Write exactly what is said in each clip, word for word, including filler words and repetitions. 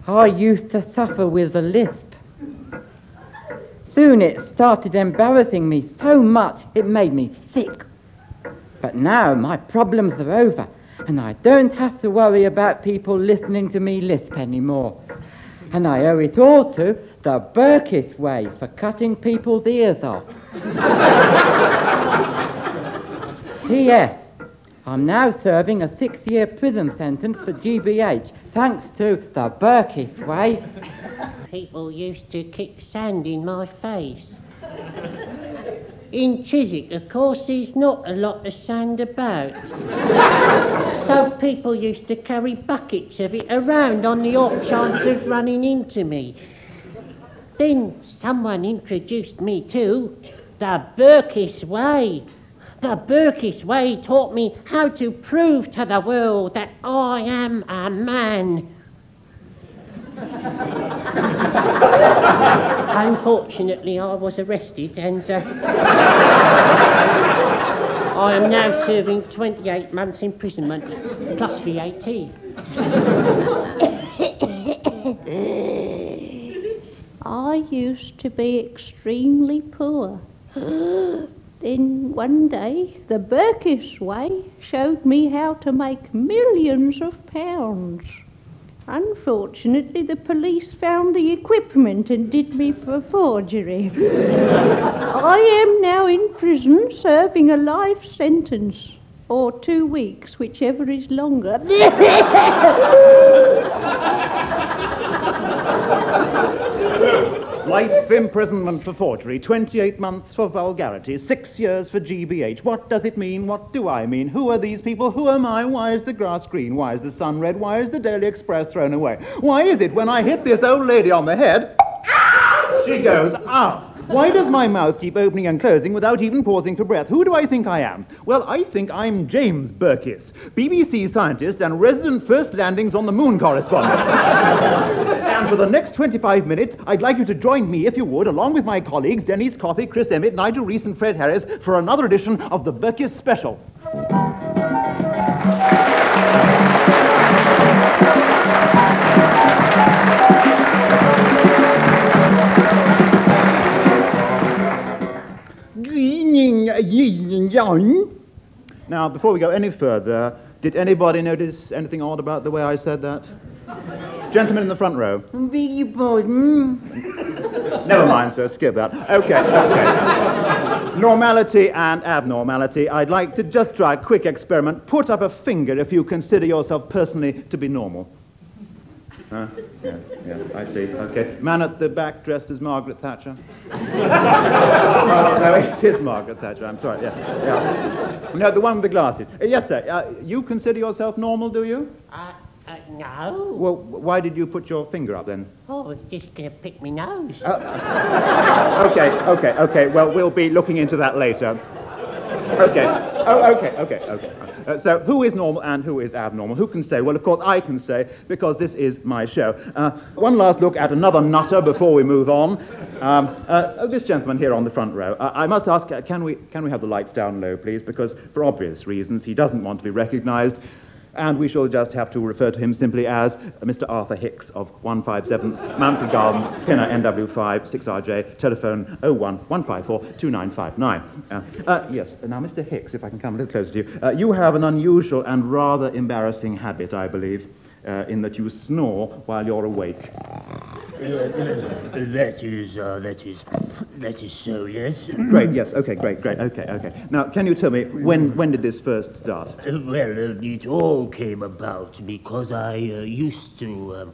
I used to suffer with a lisp. Soon it started embarrassing me so much it made me sick. But now my problems are over, and I don't have to worry about people listening to me lisp anymore. And I owe it all to the Burkiss way for cutting people's ears off. P S I'm now serving a six-year prison sentence for G B H, thanks to the Burkiss way. People used to kick sand in my face. In Chiswick, of course, there's not a lot of sand about. So people used to carry buckets of it around on the off chance of running into me. Then someone introduced me to the Burkiss way. The Burkiss way taught me how to prove to the world that I am a man. Unfortunately, I was arrested and uh, I am now serving twenty-eight months imprisonment plus V A T. I used to be extremely poor. Then one day, the Burkiss way showed me how to make millions of pounds. Unfortunately, the police found the equipment and did me for forgery. I am now in prison serving a life sentence, or two weeks, whichever is longer. Life imprisonment for forgery, twenty-eight months for vulgarity, six years for G B H. What does it mean? What do I mean? Who are these people? Who am I? Why is the grass green? Why is the sun red? Why is the Daily Express thrown away? Why is it when I hit this old lady on the head, she goes, ah? Why does my mouth keep opening and closing without even pausing for breath? Who do I think I am? Well, I think I'm James Burkiss, B B C scientist and resident first landings on the moon correspondent. And for the next twenty-five minutes, I'd like you to join me, if you would, along with my colleagues, Dennis Coffey, Chris Emmett, Nigel Reese and Fred Harris, for another edition of the Burkiss Special. Now, before we go any further, did anybody notice anything odd about the way I said that? Gentleman in the front row. Beg your pardon. Never mind, sir, skip that. Okay, okay. Normality and abnormality. I'd like to just try a quick experiment. Put up a finger if you consider yourself personally to be normal. Huh? Yeah, yeah, I see. Okay. Man at the back dressed as Margaret Thatcher. Oh, no, it is Margaret Thatcher. I'm sorry. Yeah, yeah. No, the one with the glasses. Uh, yes, sir. Uh, you consider yourself normal, do you? Uh, uh, no. Well, why did you put your finger up then? Oh, I was just going to pick my nose. Uh, okay, okay, okay. Well, we'll be looking into that later. Okay. Oh, okay, okay, okay. Uh, so, who is normal and who is abnormal? Who can say? Well, of course, I can say, because this is my show. Uh, one last look at another nutter before we move on. Um, uh, oh, this gentleman here on the front row. Uh, I must ask, uh, can we can we have the lights down low, please? Because, for obvious reasons, he doesn't want to be recognised. And we shall just have to refer to him simply as uh, Mister Arthur Hicks of one five seven Manfred Gardens, Pinner N W five six R J, telephone oh one one five four two nine five nine. Uh, uh, yes, now Mister Hicks, if I can come a little closer to you, uh, you have an unusual and rather embarrassing habit, I believe, uh, in that you snore while you're awake. Uh, that is, uh, that is, that is so, yes. Great, yes, okay, great, great, okay, okay. Now, can you tell me, when when did this first start? Uh, well, uh, it all came about because I uh, used to, um,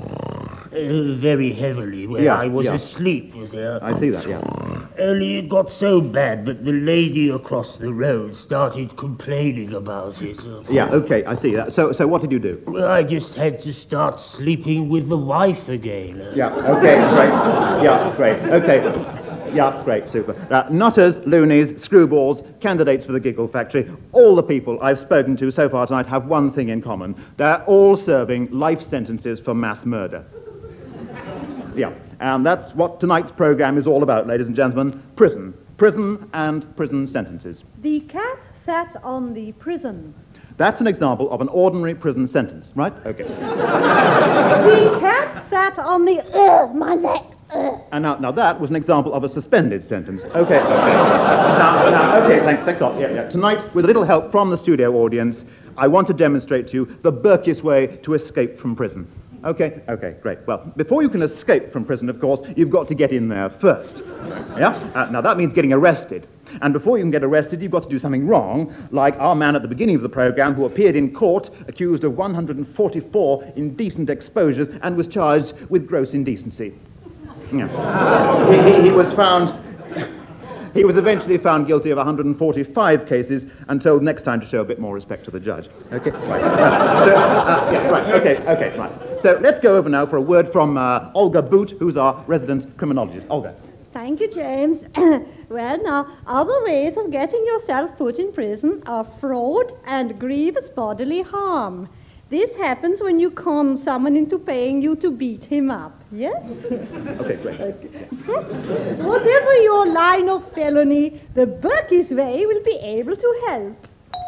uh, very heavily when Yeah, I was yeah. asleep, you see. I see that, yeah. Only it got so bad that the lady across the road started complaining about it. Uh, Yeah, okay, I see that. So, so what did you do? well, I just had to start sleeping with the wife again. Uh, Yeah, okay, great. Yeah, great, okay. Yeah, great, super. Uh, nutters, loonies, screwballs, candidates for the Giggle Factory, all the people I've spoken to so far tonight have one thing in common. They're all serving life sentences for mass murder. Yeah, and that's what tonight's programme is all about, ladies and gentlemen. Prison. Prison and prison sentences. The cat sat on the prison. That's an example of an ordinary prison sentence, right? Okay. The cat sat on the uh, my neck. Uh. And now, now that was an example of a suspended sentence. Okay, okay. now, now, okay, thanks, thanks a lot. Yeah, yeah. Tonight, with a little help from the studio audience, I want to demonstrate to you the Burkish way to escape from prison. Okay, okay, great. Well, before you can escape from prison, of course, you've got to get in there first. Yeah? Uh, now, that means getting arrested. And before you can get arrested, you've got to do something wrong, like our man at the beginning of the program who appeared in court accused of one hundred forty-four indecent exposures and was charged with gross indecency. Yeah. he, he, he was found... He was eventually found guilty of one hundred forty-five cases and told next time to show a bit more respect to the judge. Okay, right. Uh, so, uh, yeah, right, okay, okay, right. So let's go over now for a word from uh, Olga Boot, who's our resident criminologist. Olga. Thank you, James. Well, now, other ways of getting yourself put in prison are fraud and grievous bodily harm. This happens when you con someone into paying you to beat him up, yes? Okay, great. Okay. Whatever your line of felony, the Burkish way will be able to help.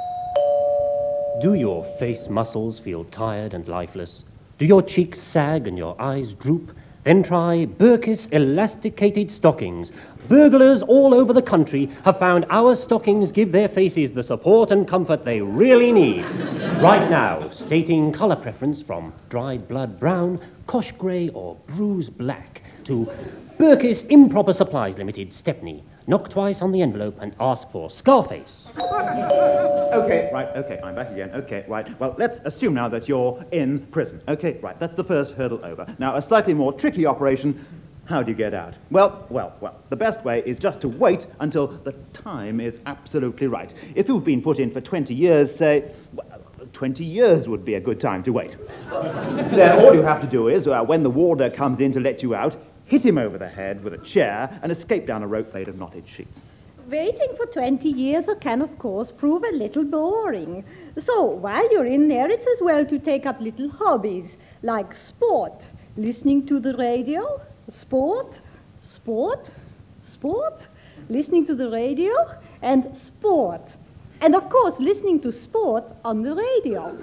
Do your face muscles feel tired and lifeless? Do your cheeks sag and your eyes droop? Then try Burkish elasticated stockings. Burglars all over the country have found our stockings give their faces the support and comfort they really need. Right now, stating colour preference from dried blood brown, cosh grey or bruise black to Burkish Improper Supplies Limited, Stepney. Knock twice on the envelope and ask for Scarface. Okay, right, okay, I'm back again. Okay, right. Well, let's assume now that you're in prison. Okay, right, that's the first hurdle over. Now, a slightly more tricky operation. How do you get out? Well, well, well, the best way is just to wait until the time is absolutely right. If you've been put in for twenty years, say, well, twenty years would be a good time to wait. Then all you have to do is, uh, when the warder comes in to let you out, hit him over the head with a chair and escape down a rope made of knotted sheets. Waiting for twenty years can, of course, prove a little boring. So, while you're in there, it's as well to take up little hobbies, like sport, listening to the radio, sport, sport, sport, listening to the radio, and sport. And, of course, listening to sport on the radio.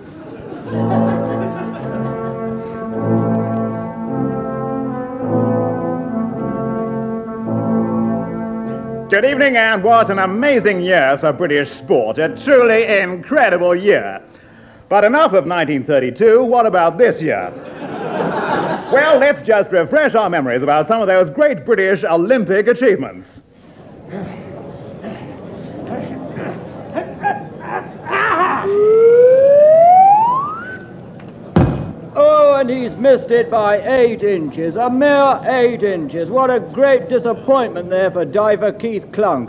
Good evening, and what an amazing year for British sport. A truly incredible year. But enough of nineteen thirty-two, what about this year? Well, let's just refresh our memories about some of those great British Olympic achievements. Oh, and he's missed it by eight inches, a mere eight inches. What a great disappointment there for diver Keith Clunk.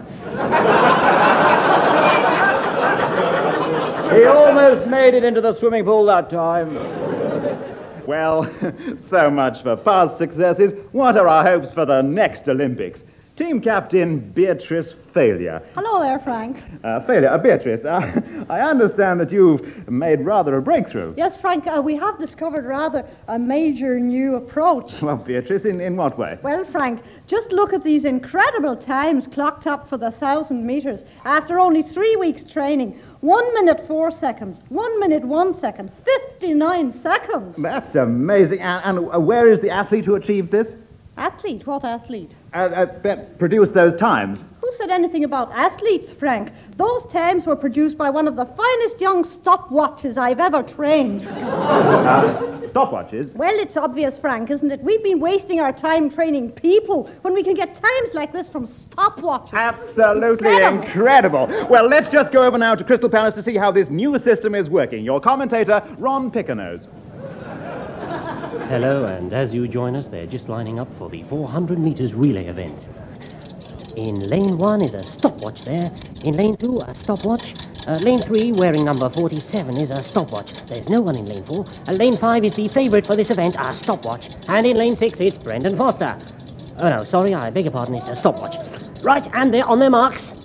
He almost made it into the swimming pool that time. Well, so much for past successes. What are our hopes for the next Olympics? Team captain Beatrice Failure. Hello there, Frank. Uh, Failure, uh, Beatrice, uh, I understand that you've made rather a breakthrough. Yes, Frank, uh, we have discovered rather a major new approach. Well, Beatrice, in, in what way? Well, Frank, just look at these incredible times clocked up for the thousand metres after only three weeks training. One minute, four seconds. One minute, one second. fifty-nine seconds. That's amazing. And, and uh, where is the athlete who achieved this? Athlete? What athlete? Uh, uh, that produced those times. Who said anything about athletes, Frank? Those times were produced by one of the finest young stopwatches I've ever trained. Uh, stopwatches? Well, it's obvious, Frank, isn't it? We've been wasting our time training people when we can get times like this from stopwatches. Absolutely incredible. incredible. Well, let's just go over now to Crystal Palace to see how this new system is working. Your commentator, Ron Picanose. Hello, and as you join us, they're just lining up for the four hundred metres relay event. In lane one is a stopwatch there. In lane two, a stopwatch. Uh, lane three, wearing number forty-seven, is a stopwatch. There's no one in lane four. Uh, lane five is the favourite for this event, a stopwatch. And in lane six, it's Brendan Foster. Oh no, sorry, I beg your pardon, it's a stopwatch. Right, and they're on their marks.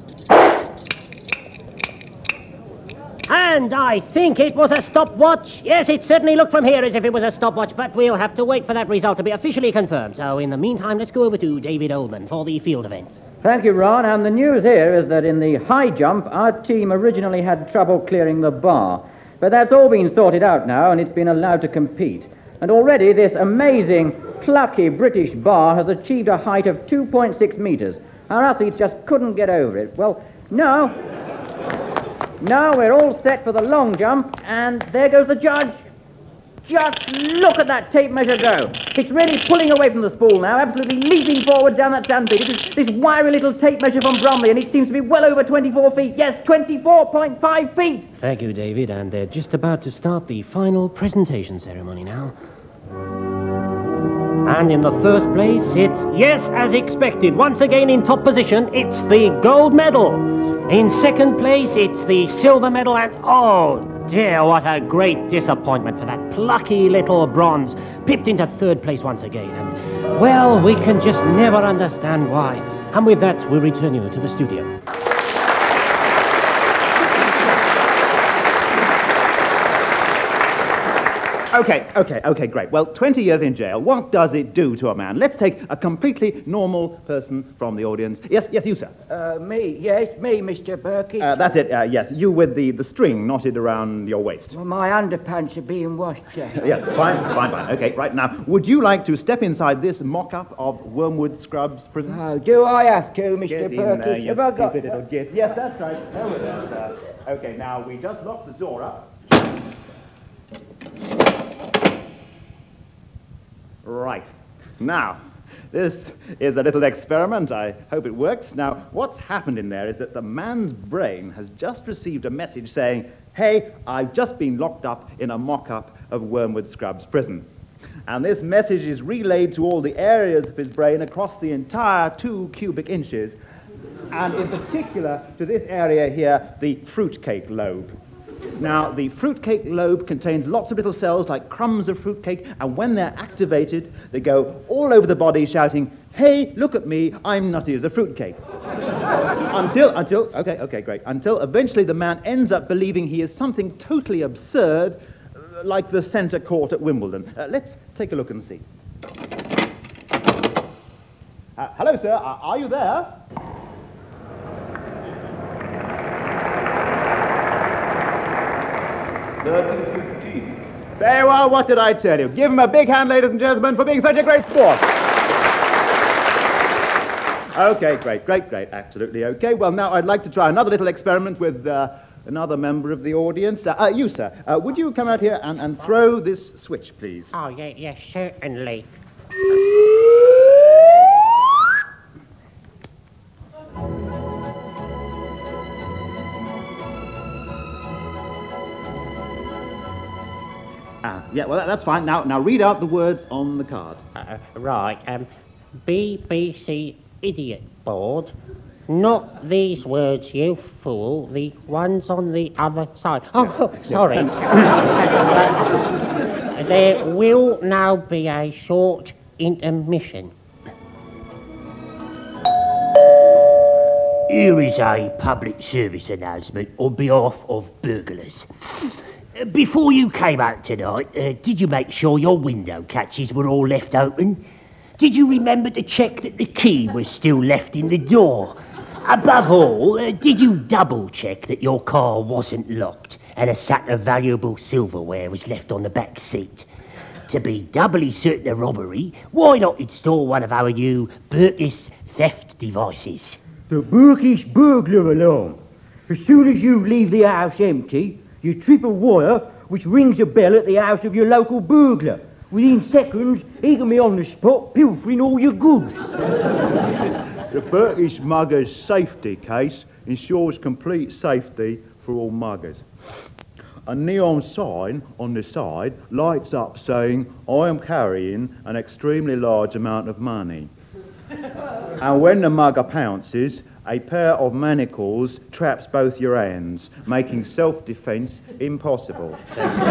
And I think it was a stopwatch. Yes, it certainly looked from here as if it was a stopwatch, but we'll have to wait for that result to be officially confirmed. So in the meantime, let's go over to David Oldman for the field events. Thank you, Ron. And the news here is that in the high jump, our team originally had trouble clearing the bar. But that's all been sorted out now, and it's been allowed to compete. And already this amazing, plucky British bar has achieved a height of two point six metres. Our athletes just couldn't get over it. Well, now, now we're all set for the long jump, and there goes the judge. Just look at that tape measure go. It's really pulling away from the spool now, absolutely leaping forwards down that sandpit. It is this wiry little tape measure from Bromley, and it seems to be well over twenty-four feet. Yes, twenty-four point five feet. Thank you, David, and they're just about to start the final presentation ceremony now. And in the first place, it's, yes, as expected, once again in top position, it's the gold medal. In second place, it's the silver medal, and oh dear, what a great disappointment for that plucky little bronze, pipped into third place once again. And, well, we can just never understand why. And with that, we'll return you to the studio. Okay, okay, okay, great. Well, twenty years in jail, what does it do to a man? Let's take a completely normal person from the audience. Yes, yes, you, sir. Uh, me, yes, me, Mister Burkett. Uh, that's it, uh, yes. You with the, the string knotted around your waist. Well, my underpants are being washed, sir. Yes, fine, fine, fine. Okay, right now, would you like to step inside this mock-up of Wormwood Scrubs prison? Oh, do I have to, Mister Get in Burkett? there, you Have I got... stupid little git. Yes, that's right. Over there, sir. Okay, now, we just locked the door up. Right. Now, this is a little experiment. I hope it works. Now, what's happened in there is that the man's brain has just received a message saying, hey, I've just been locked up in a mock-up of Wormwood Scrubs prison. And this message is relayed to all the areas of his brain across the entire two cubic inches, and in particular to this area here, the fruitcake lobe. Now, the fruitcake lobe contains lots of little cells like crumbs of fruitcake, and when they're activated, they go all over the body shouting, hey, look at me, I'm nutty as a fruitcake. until, until, okay, okay, great, until eventually the man ends up believing he is something totally absurd, uh, like the centre court at Wimbledon. Uh, let's take a look and see. Uh, hello, sir, uh, are you there? There you are, what did I tell you? Give him a big hand, ladies and gentlemen, for being such a great sport. Okay, great, great, great, absolutely okay. Well, now I'd like to try another little experiment with uh, another member of the audience. Uh, uh, you, sir, uh, would you come out here and, and throw this switch, please? Oh, yeah, yes, certainly. Ah, yeah, well, that, that's fine. Now, now read out the words on the card. Uh, right, um, B B C idiot board. Not these words, you fool. The ones on the other side. Oh, sorry. uh, there will now be a short intermission. Here is a public service announcement on behalf of burglars. Before you came out tonight, uh, did you make sure your window catches were all left open? Did you remember to check that the key was still left in the door? Above all, uh, did you double-check that your car wasn't locked and a sack of valuable silverware was left on the back seat? To be doubly certain of robbery, why not install one of our new Burkish theft devices? The Burkish burglar alarm. As soon as you leave the house empty, you trip a wire which rings a bell at the house of your local burglar. Within seconds, he can be on the spot pilfering all your goods. The Burkish Muggers Safety Case ensures complete safety for all muggers. A neon sign on the side lights up saying, I am carrying an extremely large amount of money. And when the mugger pounces, a pair of manacles traps both your hands, making self-defence impossible.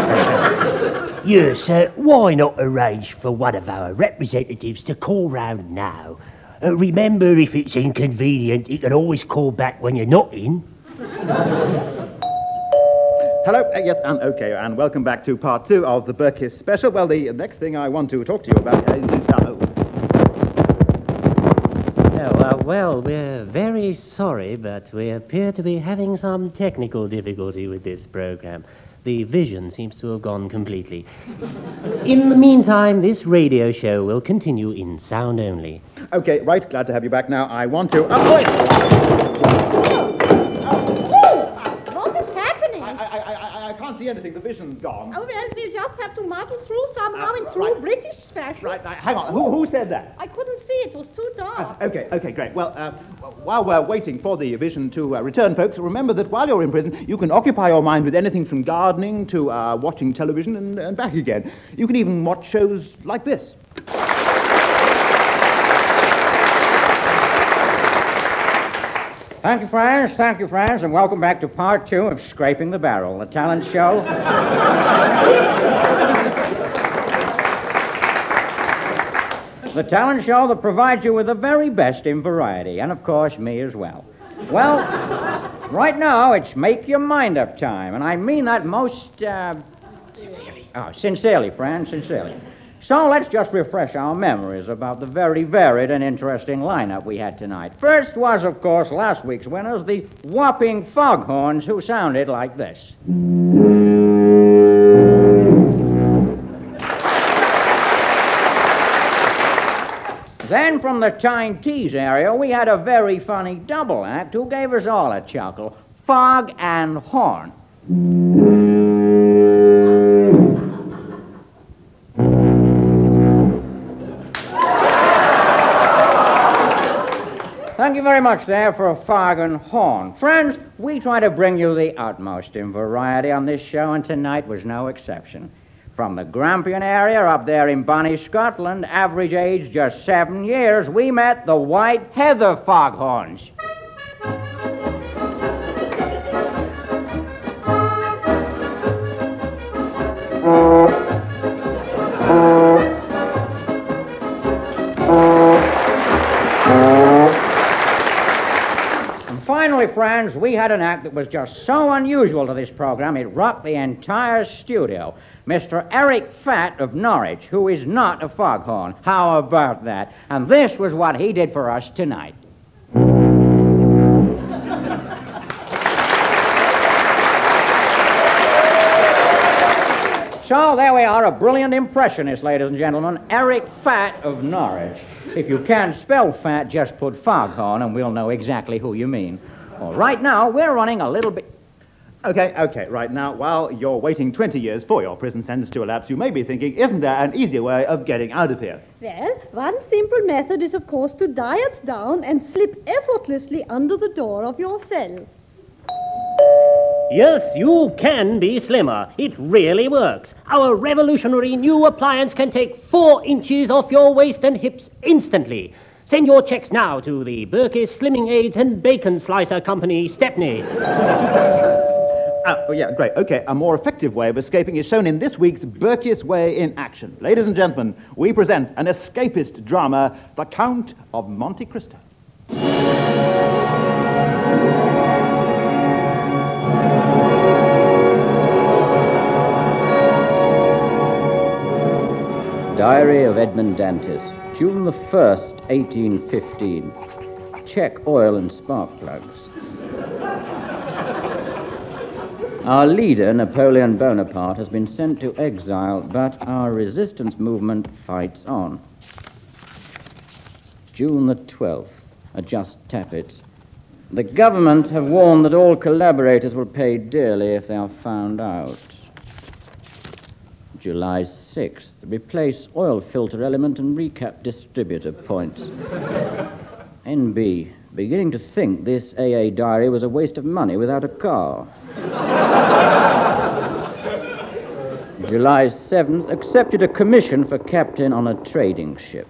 Yes, uh, why not arrange for one of our representatives to call round now? Uh, remember, if it's inconvenient, you can always call back when you're not in. Hello, uh, yes, and okay, and welcome back to part two of the Burkish special. Well, the next thing I want to talk to you about is... Uh, Oh, uh, well, we're very sorry, but we appear to be having some technical difficulty with this program. The vision seems to have gone completely. In the meantime, this radio show will continue in sound only. Okay, right, glad to have you back now. I want to... Oh, wait! What is happening? I, I, I, I can't see anything. The vision's gone. Oh, well, we'll just have to muddle through somehow Uh, in true right. British fashion. Right, right, hang on. Who, who said that? I couldn't see. It was too dark. Okay, okay, great. Well, uh, while we're waiting for the vision to uh, return, folks, remember that while you're in prison, you can occupy your mind with anything from gardening to uh, watching television and, and back again. You can even watch shows like this. Thank you, friends. Thank you, friends, and welcome back to part two of Scraping the Barrel, the talent show. The talent show that provides you with the very best in variety, and of course, me as well. Well, right now, it's make your mind up time, and I mean that most, uh... Sincerely. Oh, sincerely, friends, sincerely. So let's just refresh our memories about the very varied and interesting lineup we had tonight. First was, of course, last week's winners, the whopping Foghorns, who sounded like this. Then from the Tyne Tees area, we had a very funny double act who gave us all a chuckle, Fog and Horn. Thank you very much there for a Fog and Horn. Friends, we try to bring you the utmost in variety on this show, and tonight was no exception. From the Grampian area up there in Bonnie, Scotland, average age just seven years, we met the White Heather Foghorns. Finally, friends, we had an act that was just so unusual to this program, it rocked the entire studio. Mister Eric Fatt of Norwich, who is not a foghorn. How about that? And this was what he did for us tonight. So there we are, a brilliant impressionist, ladies and gentlemen, Eric Fatt of Norwich. If you can't spell fat, just put foghorn and we'll know exactly who you mean. Well, right now, we're running a little bit... Okay, okay, right now, while you're waiting twenty years for your prison sentence to elapse, you may be thinking, isn't there an easier way of getting out of here? Well, one simple method is, of course, to diet down and slip effortlessly under the door of your cell. Yes, you can be slimmer. It really works. Our revolutionary new appliance can take four inches off your waist and hips instantly. Send your checks now to the Burkiss Slimming Aids and Bacon Slicer Company, Stepney. Ah, oh, yeah, great. Okay, a more effective way of escaping is shown in this week's Burkiss Way in action. Ladies and gentlemen, we present an escapist drama, The Count of Monte Cristo. Diary of Edmund Dantes, June the first, eighteen fifteen. Check oil and spark plugs. Our leader, Napoleon Bonaparte, has been sent to exile, but our resistance movement fights on. June the twelfth, adjust tappets. The government have warned that all collaborators will pay dearly if they are found out. July sixth, replace oil filter element and recap distributor points. N B, beginning to think this A A diary was a waste of money without a car. July seventh, accepted a commission for captain on a trading ship.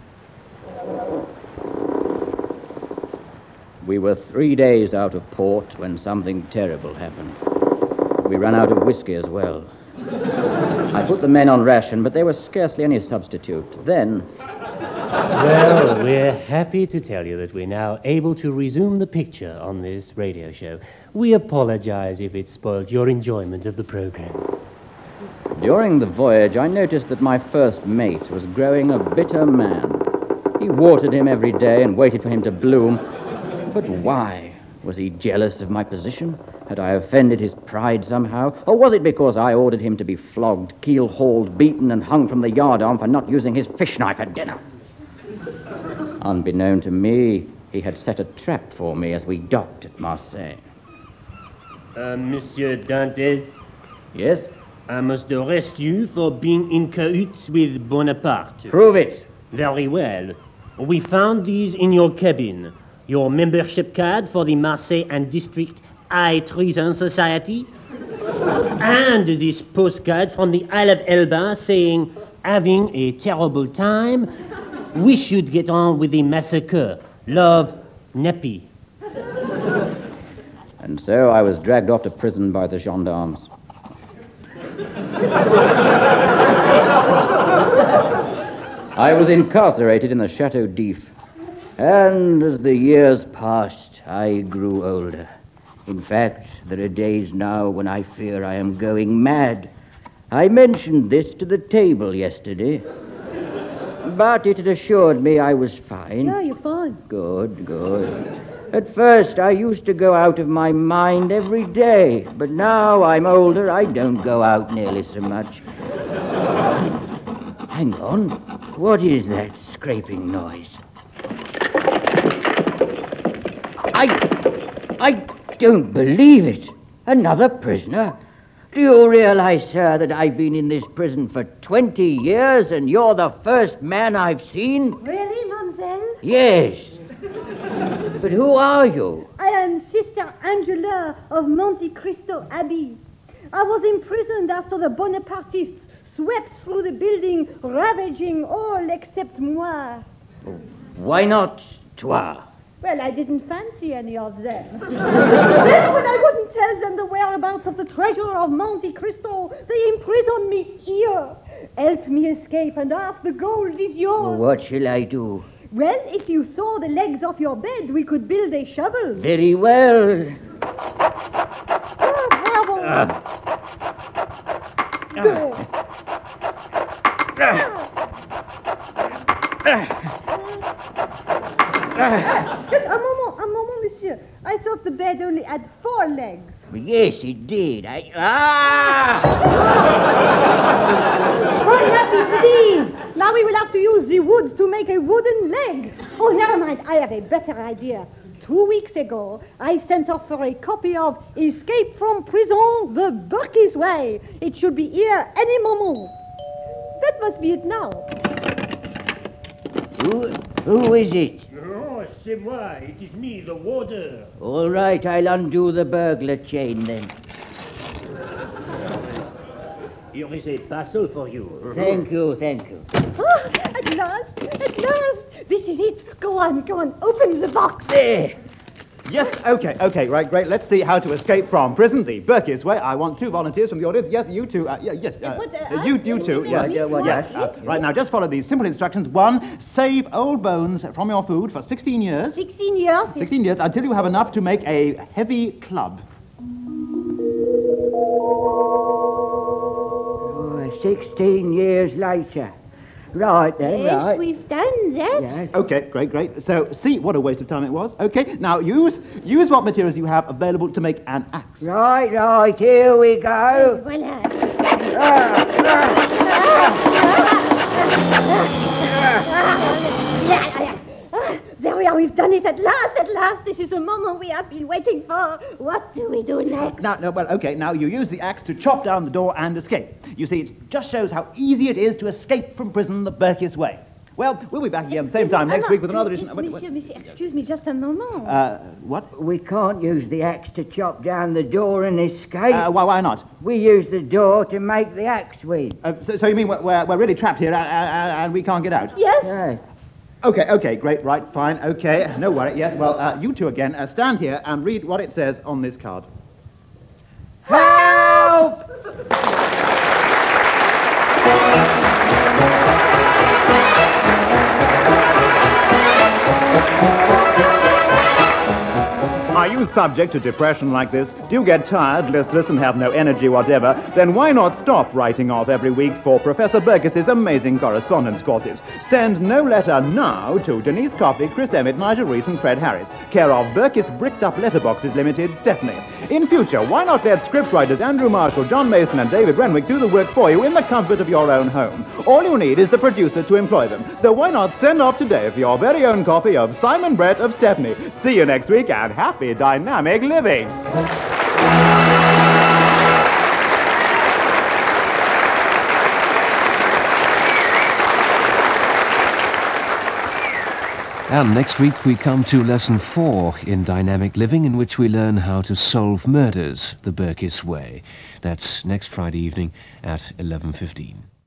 We were three days out of port when something terrible happened. We ran out of whiskey as well. I put the men on ration, but there was scarcely any substitute. Then... Well, we're happy to tell you that we're now able to resume the picture on this radio show. We apologize if it spoiled your enjoyment of the program. During the voyage, I noticed that my first mate was growing a bitter man. He watered him every day and waited for him to bloom. But why? Was he jealous of my position? Had I offended his pride somehow? Or was it because I ordered him to be flogged, keel-hauled, beaten, and hung from the yardarm for not using his fish knife at dinner? Unbeknown to me, he had set a trap for me as we docked at Marseille. Uh, Monsieur Dantes? Yes? I must arrest you for being in cahoots with Bonaparte. Prove it. Very well. We found these in your cabin. Your membership card for the Marseille and District High Treason Society. And this postcard from the Isle of Elba saying, having a terrible time. We should get on with the massacre. Love, Neppy. And so I was dragged off to prison by the gendarmes. I was incarcerated in the Chateau d'If. And as the years passed, I grew older. In fact, there are days now when I fear I am going mad. I mentioned this to the table yesterday. But it had assured me I was fine. Yeah, you're fine. Good, good. At first, I used to go out of my mind every day, but now I'm older, I don't go out nearly so much. Hang on. What is that scraping noise? I... I don't believe it. Another prisoner? Do you realize, sir, that I've been in this prison for twenty years and you're the first man I've seen? Really, mademoiselle? Yes. But who are you? I am Sister Angela of Monte Cristo Abbey. I was imprisoned after the Bonapartists swept through the building, ravaging all except moi. Why not toi? Well, I didn't fancy any of them. Then, when I wouldn't tell them the whereabouts of the treasure of Monte Cristo, they imprisoned me here. Help me escape, and half the gold is yours. What shall I do? Well, if you saw the legs of your bed, we could build a shovel. Very well. Ah, bravo. Ah. Go. Ah, just a moment, a moment, monsieur. I thought the bed only had four legs. Yes, it did. I... Ah! Oh, Nappy, please. Now we will have to use the wood to make a wooden leg. Oh, never mind. I have a better idea. Two weeks ago, I sent off for a copy of Escape from Prison, the Berkey's Way. It should be here any moment. That must be it now. Who, who is it? Oh, c'est moi. It is me, the warder. All right, I'll undo the burglar chain then. Here is a parcel for you. Thank you, thank you. Oh, at last, at last. This is it. Go on, go on. Open the box. There. Yes, okay, okay, right, great. Let's see how to escape from prison, the Berkey's Way. I want two volunteers from the audience. Yes, you two. Uh, yeah, yes, uh, What, uh, uh, you, us? you two. Me, Yes, me, what, yes. us? Uh, right now, just follow these simple instructions. One, save old bones from your food for sixteen years. Sixteen years. Sixteen years until you have enough to make a heavy club. Oh, sixteen years later. Right then, Yes, right. we've done that. Yes. Okay, great, great. So, see what a waste of time it was. Okay, now use use what materials you have available to make an axe. Right, right, here we go. Voilà. There we are. We've done it at last, at last. This is the moment we have been waiting for. What do we do next? Now, no, well, okay, now you use the axe to chop down the door and escape. You see, it just shows how easy it is to escape from prison the Berkey's Way. Well, we'll be back again at the same time next week with another edition. Monsieur, monsieur, monsieur, excuse me just a moment. Uh, what? We can't use the axe to chop down the door and escape. Uh, why, why not? We use the door to make the axe with. Uh, so, so you mean we're, we're, we're really trapped here and, and, and we can't get out? Yes? Yes. Okay, okay, great, right, fine, okay, no worry. Yes, well, uh, you two again, uh, stand here and read what it says on this card. Help! Are you subject to depression like this? Do you get tired, listless, and have no energy whatever? Then why not stop writing off every week for Professor Burgess's amazing correspondence courses? Send no letter now to Denise Coffey, Chris Emmett, Nigel Reese, and Fred Harris, care of Burgess Bricked Up Letterboxes Limited, Stepney. In future, why not let scriptwriters Andrew Marshall, John Mason, and David Renwick do the work for you in the comfort of your own home? All you need is the producer to employ them. So why not send off today for your very own copy of Simon Brett of Stepney? See you next week, and happy dynamic living. And next week we come to lesson four in Dynamic Living, in which we learn how to solve murders the Burkiss way. That's next Friday evening at eleven fifteen.